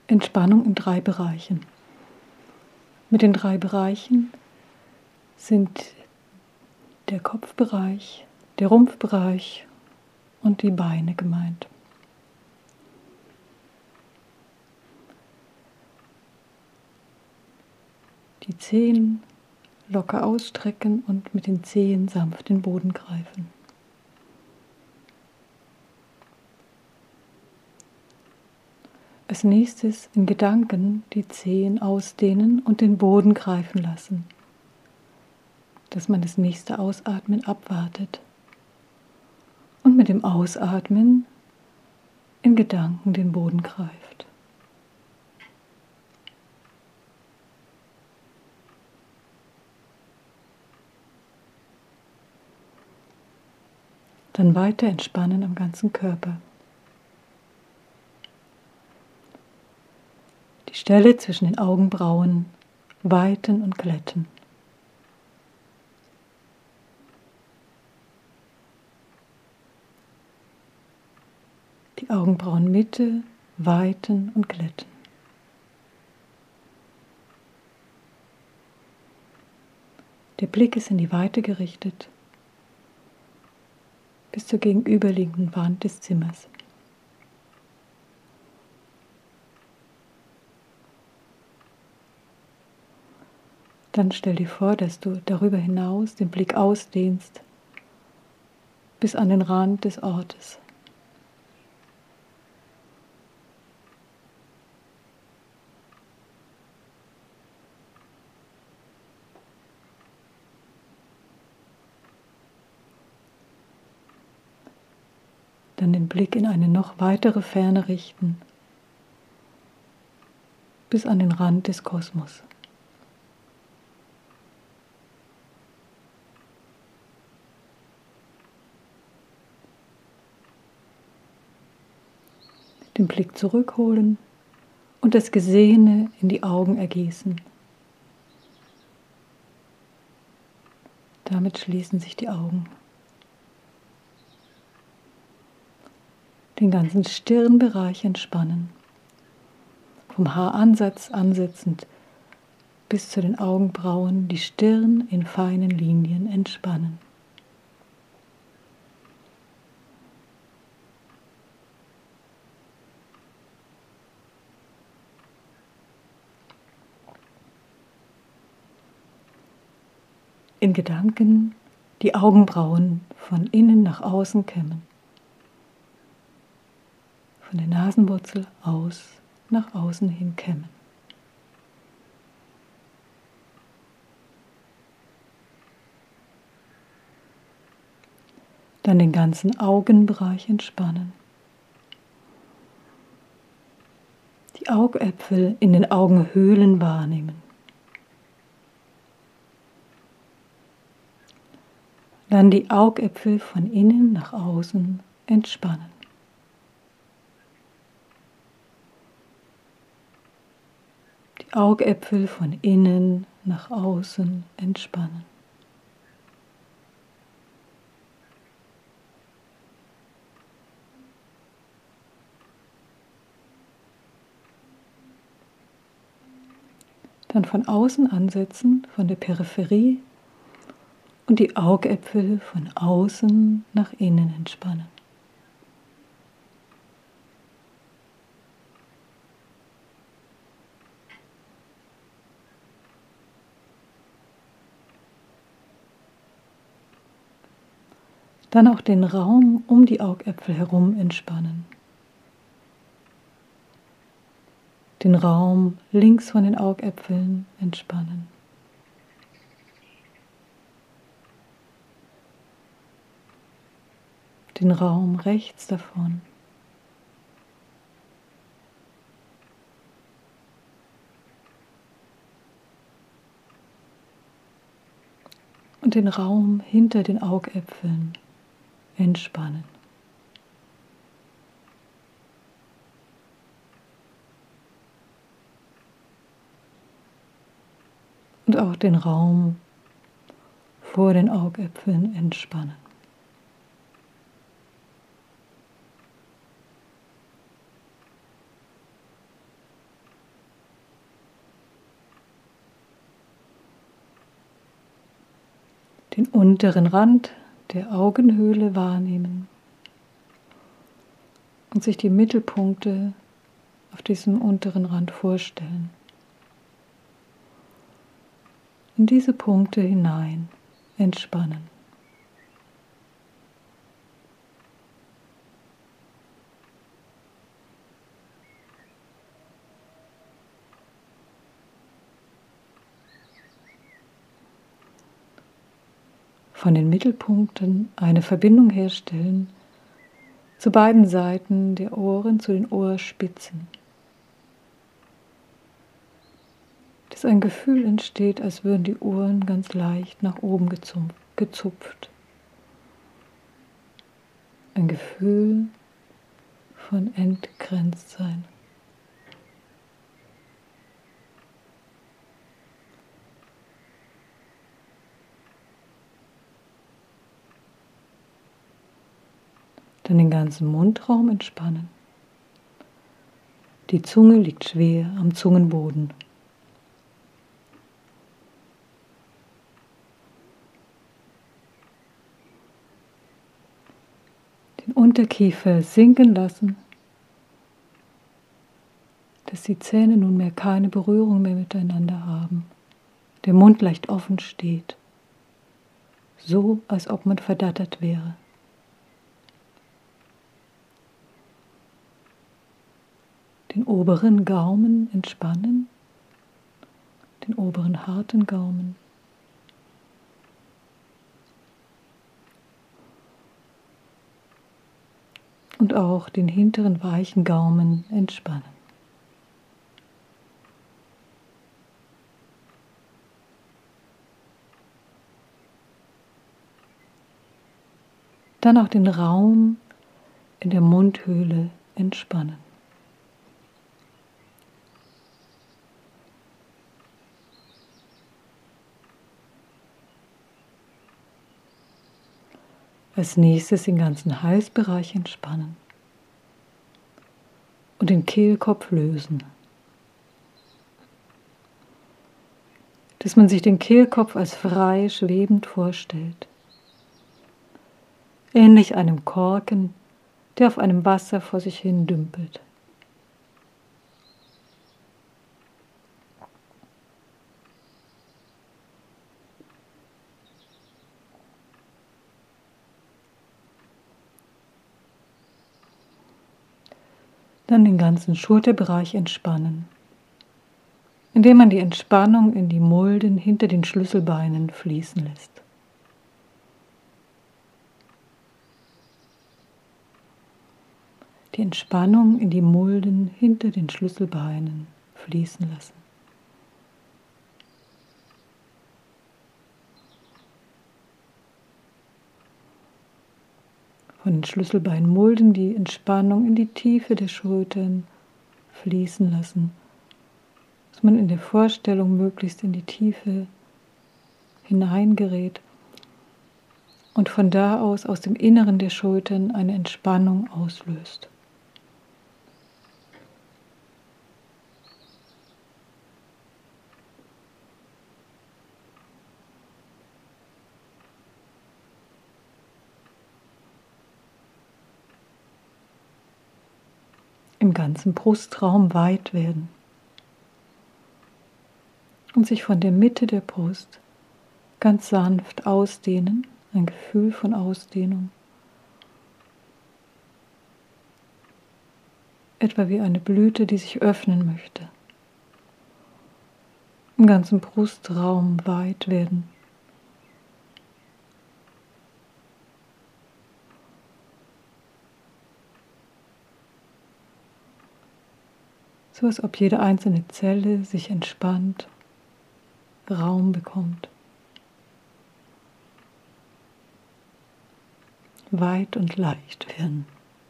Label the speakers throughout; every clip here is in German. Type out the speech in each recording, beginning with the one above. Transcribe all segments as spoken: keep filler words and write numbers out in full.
Speaker 1: Entspannung in drei Bereichen. Mit den drei Bereichen sind der Kopfbereich, der Rumpfbereich und die Beine gemeint. Die Zehen locker ausstrecken und mit den Zehen sanft den Boden greifen. Als nächstes in Gedanken die Zehen ausdehnen und den Boden greifen lassen, dass man das nächste Ausatmen abwartet und mit dem Ausatmen in Gedanken den Boden greift. Dann weiter entspannen am ganzen Körper. Die Stelle zwischen den Augenbrauen weiten und glätten. Die Augenbrauenmitte weiten und glätten. Der Blick ist in die Weite gerichtet, bis zur gegenüberliegenden Wand des Zimmers. Dann stell dir vor, dass du darüber hinaus den Blick ausdehnst bis an den Rand des Ortes. Dann den Blick in eine noch weitere Ferne richten, bis an den Rand des Kosmos. Den Blick zurückholen und das Gesehene in die Augen ergießen. Damit schließen sich die Augen. Den ganzen Stirnbereich entspannen. Vom Haaransatz ansetzend bis zu den Augenbrauen die Stirn in feinen Linien entspannen. In Gedanken die Augenbrauen von innen nach außen kämmen. Von der Nasenwurzel aus nach außen hin kämmen. Dann den ganzen Augenbereich entspannen. Die Augäpfel in den Augenhöhlen wahrnehmen. Dann die Augäpfel von innen nach außen entspannen. Die Augäpfel von innen nach außen entspannen. Dann von außen ansetzen, von der Peripherie und die Augäpfel von außen nach innen entspannen. Dann auch den Raum um die Augäpfel herum entspannen. Den Raum links von den Augäpfeln entspannen. Den Raum rechts davon. Und den Raum hinter den Augäpfeln entspannen. Und auch den Raum vor den Augäpfeln entspannen. den unteren Rand der Augenhöhle wahrnehmen und sich die Mittelpunkte auf diesem unteren Rand vorstellen. In diese Punkte hinein entspannen. Von den Mittelpunkten eine Verbindung herstellen zu beiden Seiten der Ohren, zu den Ohrspitzen. Dass ein Gefühl entsteht, als würden die Ohren ganz leicht nach oben gezupft. Ein Gefühl von Entgrenztsein. Dann den ganzen Mundraum entspannen. Die Zunge liegt schwer am Zungenboden. Den Unterkiefer sinken lassen, dass die Zähne nunmehr keine Berührung mehr miteinander haben. Der Mund leicht offen steht, so als ob man verdattert wäre. Den oberen Gaumen entspannen, den oberen harten Gaumen. Und auch den hinteren weichen Gaumen entspannen. Dann auch den Raum in der Mundhöhle entspannen. Als nächstes den ganzen Halsbereich entspannen und den Kehlkopf lösen. Dass man sich den Kehlkopf als frei schwebend vorstellt. Ähnlich einem Korken, der auf einem Wasser vor sich hin dümpelt. Dann den ganzen Schulterbereich entspannen, indem man die Entspannung in die Mulden hinter den Schlüsselbeinen fließen lässt. Die Entspannung in die Mulden hinter den Schlüsselbeinen fließen lassen. Von den Schlüsselbeinmulden die Entspannung in die Tiefe der Schultern fließen lassen, dass man in der Vorstellung möglichst in die Tiefe hineingerät und von da aus aus dem Inneren der Schultern eine Entspannung auslöst. Im ganzen Brustraum weit werden und sich von der Mitte der Brust ganz sanft ausdehnen, ein Gefühl von Ausdehnung, etwa wie eine Blüte, die sich öffnen möchte. Im ganzen Brustraum weit werden. So als ob jede einzelne Zelle sich entspannt, Raum bekommt. Weit und leicht werden.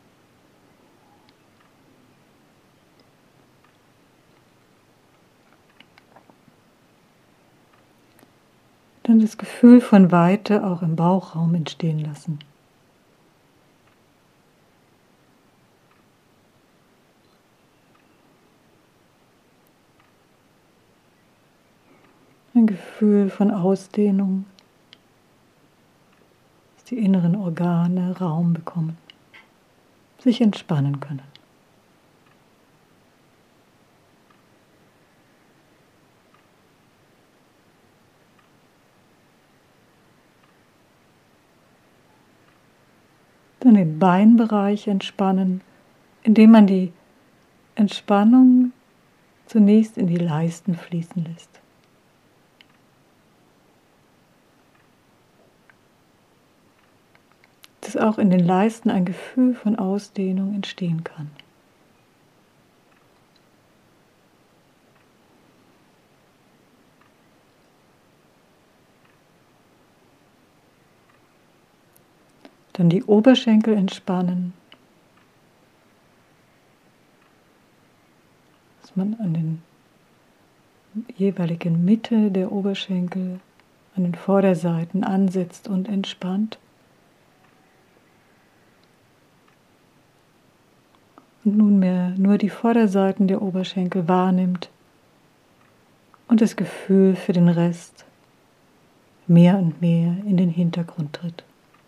Speaker 1: Dann das Gefühl von Weite auch im Bauchraum entstehen lassen. Ein Gefühl von Ausdehnung, die inneren Organe Raum bekommen, sich entspannen können. Dann den Beinbereich entspannen, indem man die Entspannung zunächst in die Leisten fließen lässt. Dass auch in den Leisten ein Gefühl von Ausdehnung entstehen kann. Dann die Oberschenkel entspannen, dass man an den jeweiligen Mitte der Oberschenkel, an den Vorderseiten ansetzt und entspannt. Und nunmehr nur die Vorderseiten der Oberschenkel wahrnimmt und das Gefühl für den Rest mehr und mehr in den Hintergrund tritt.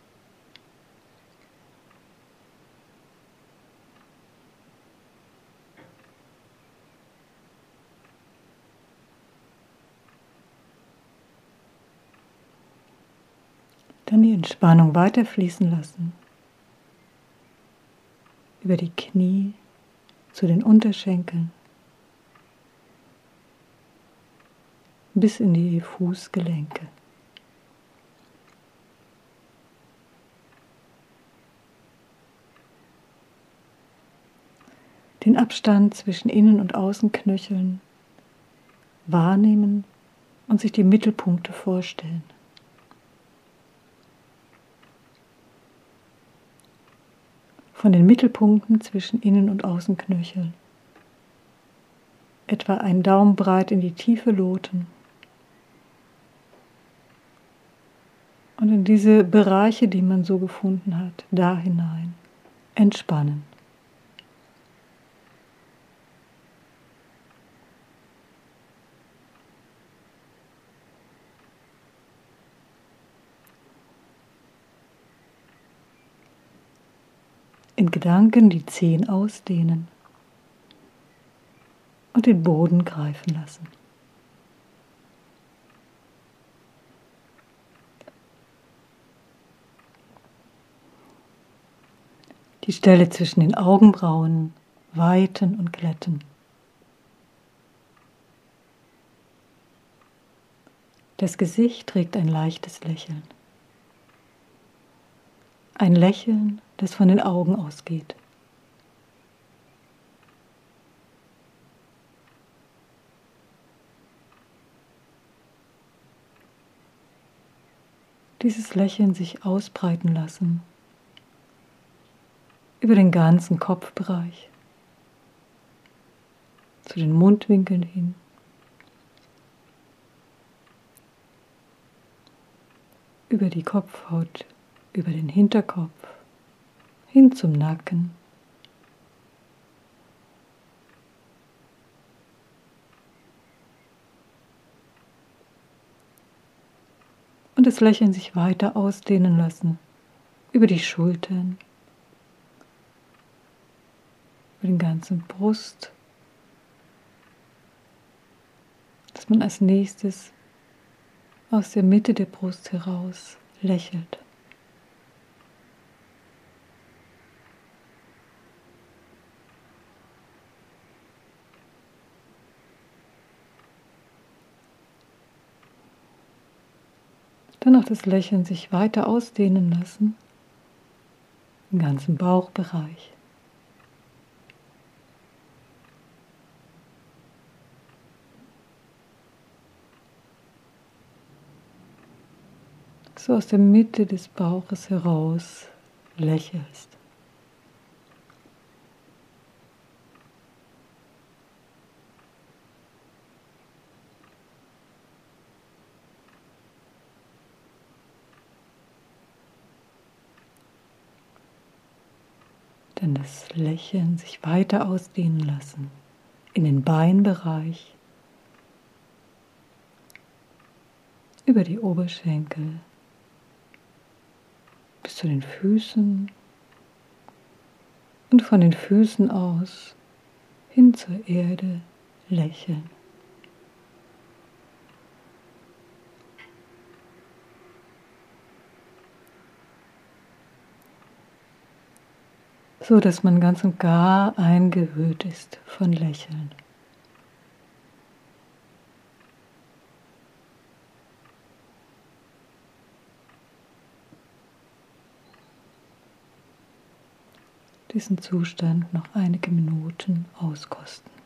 Speaker 1: Dann die Entspannung weiterfließen lassen, über die Knie zu den Unterschenkeln, bis in die Fußgelenke. Den Abstand zwischen Innen- und Außenknöcheln wahrnehmen und sich die Mittelpunkte vorstellen. Von den Mittelpunkten zwischen Innen- und Außenknöcheln etwa einen Daumen breit in die Tiefe loten und in diese Bereiche, die man so gefunden hat, da hinein entspannen. In Gedanken die Zehen ausdehnen und den Boden greifen lassen. Die Stelle zwischen den Augenbrauen weiten und glätten. Das Gesicht trägt ein leichtes Lächeln. Ein Lächeln, das von den Augen ausgeht. Dieses Lächeln sich ausbreiten lassen über den ganzen Kopfbereich, zu den Mundwinkeln hin, über die Kopfhaut, über den Hinterkopf, hin zum Nacken. Und das Lächeln sich weiter ausdehnen lassen, über die Schultern, über den ganzen Brust, dass man als nächstes aus der Mitte der Brust heraus lächelt. Dann auch das Lächeln sich weiter ausdehnen lassen, im ganzen Bauchbereich. So aus der Mitte des Bauches heraus lächelst. Dann das Lächeln sich weiter ausdehnen lassen in den Beinbereich, über die Oberschenkel, bis zu den Füßen und von den Füßen aus hin zur Erde lächeln. So dass man ganz und gar eingehüllt ist von Lächeln. Diesen Zustand noch einige Minuten auskosten.